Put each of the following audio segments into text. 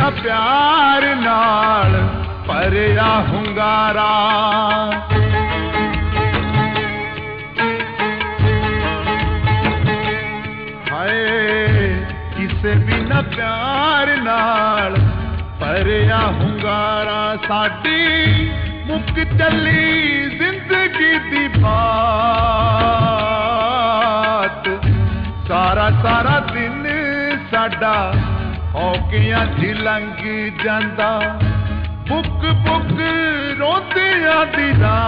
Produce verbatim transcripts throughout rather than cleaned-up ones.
बिना प्यार नाल भरिया हुंगारा। हाय किसे बिना प्यार नाल भरिया हुंगारा। साडी मुक चली जिंदगी दी बात, सारा सारा दिन साडा औकियां च लंघ जांदा। बुक बुक रोंदियां दी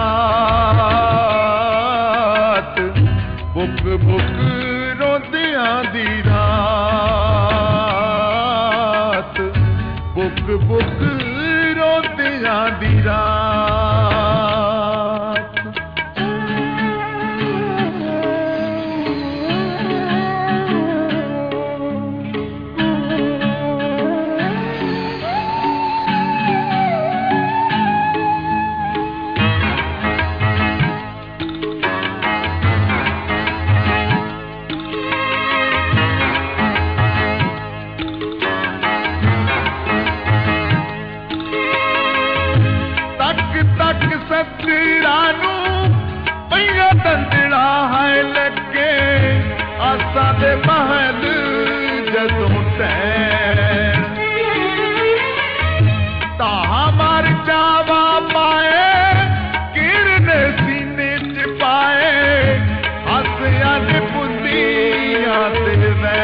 रात, बुक बुक रोंदियां दी रात, बुक बुक रोंदियां दी रात। सजरा नू पईया तंदड़ा है लगे, आसा दे महल जदों टैण। ताहा मार जावा पाए किरण सीने च पाए, हसिया ने बुंदियां ते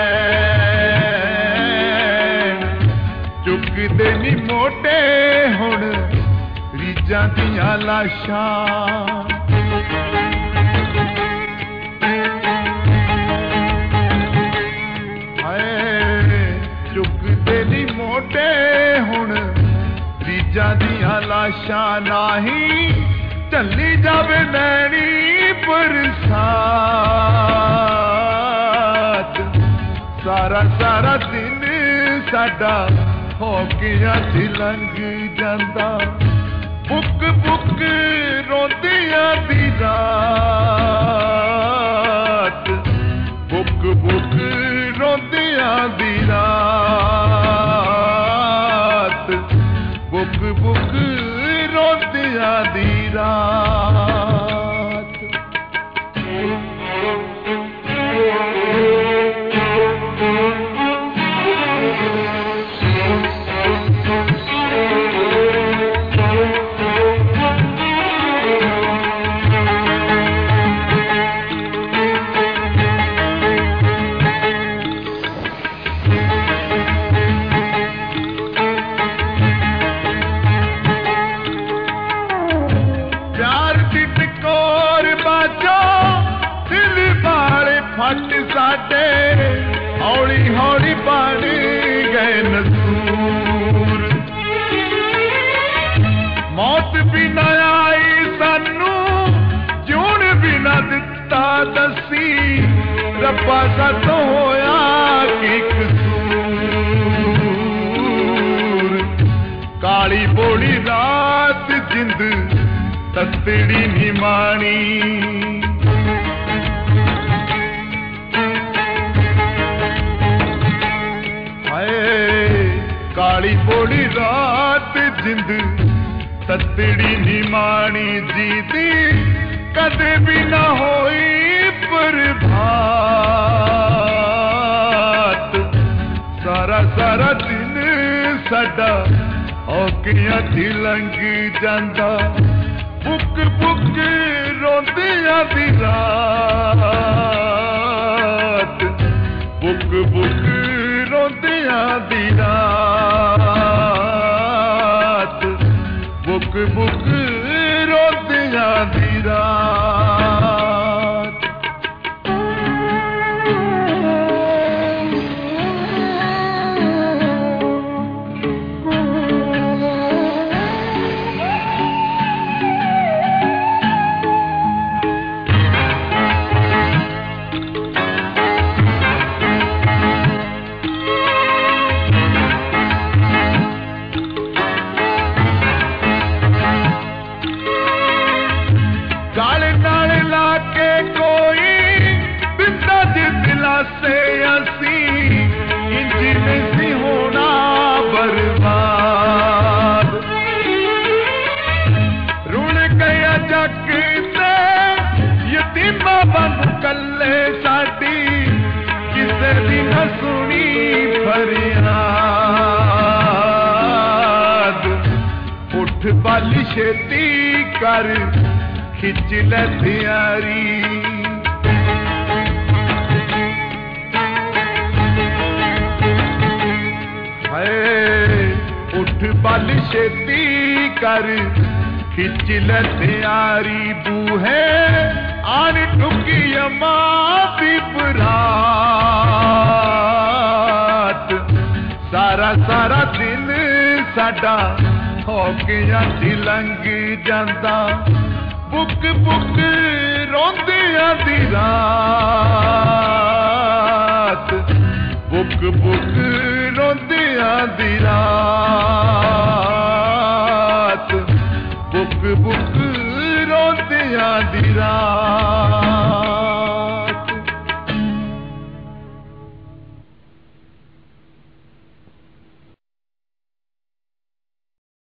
वैण। चुकदे नी मोटे हुण रीजां दियां लाशां। हाय चुकदे नी मोटे हुण रीजां दियां लाशां। नाही चली जावे नैनी बरसात, सारा सारा दिन साडा होकियां च लंघ जांदा। बुक बुक रोंदियां दी रात, बुक बुक रोंदियां दी रात, बुक बुक रोंदियां दी रात। फट साडे हौली हौली बन गए नसूर। मौत भी ना आई सानू, जून भी ना दिता दसी, रब्बा साथों होया की कसूर। काली बोली रात जिंद ततड़ी निमानी, काली बोली रात जिंद ततड़ी निमानी। जीती कदे भी ना होई प्रभात, सारा सारा दिन साडा औकियां च लंघ जांदा। बुक बुक रोंदियां दी रात, बुक बुक रोंदियां दी रात, बुक बुक रोंदियां दी रात। सुनी फरियाद उठ बाली छेती कर खिच ले तैयारी उठ बल छेती कर खिच ले तैयारी बूहे आन टुकी अम्मा दी बरात सारा सारा दिन साडा हो गया सी लंघ जांदा बुक बुक रोंदियां दी रात बुक बुक रोंदियां दी रात बुक बुक रोंदियां दी रात